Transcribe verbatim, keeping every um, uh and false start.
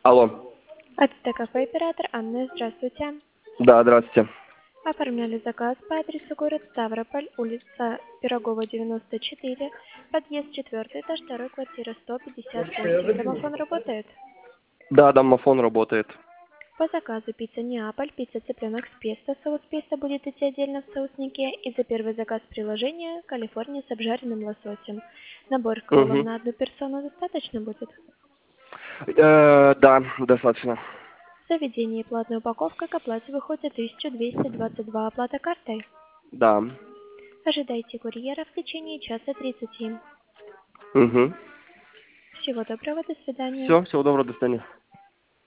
Алло. АЦТ-кафе оператор Анна, здравствуйте. Да, здравствуйте. Оформляли заказ по адресу город Ставрополь, улица Пирогова, девяносто четыре, подъезд четвертый, этаж второй, квартира сто пятьдесят восемь. Домофон работает? Да, домофон работает. По заказу пицца Неаполь, пицца цыпленок с песто, соус песто будет идти отдельно в соуснике, и за первый заказ приложения Калифорния с обжаренным лососем. Набор кроллов Угу. на одну персону достаточно будет? Э, да, достаточно. В заведении платная упаковка к оплате выходит тысяча двести двадцать два, оплата картой. Да. Ожидайте курьера в течение часа тридцати. Угу. Всего доброго, до свидания. Все, всего доброго, до свидания.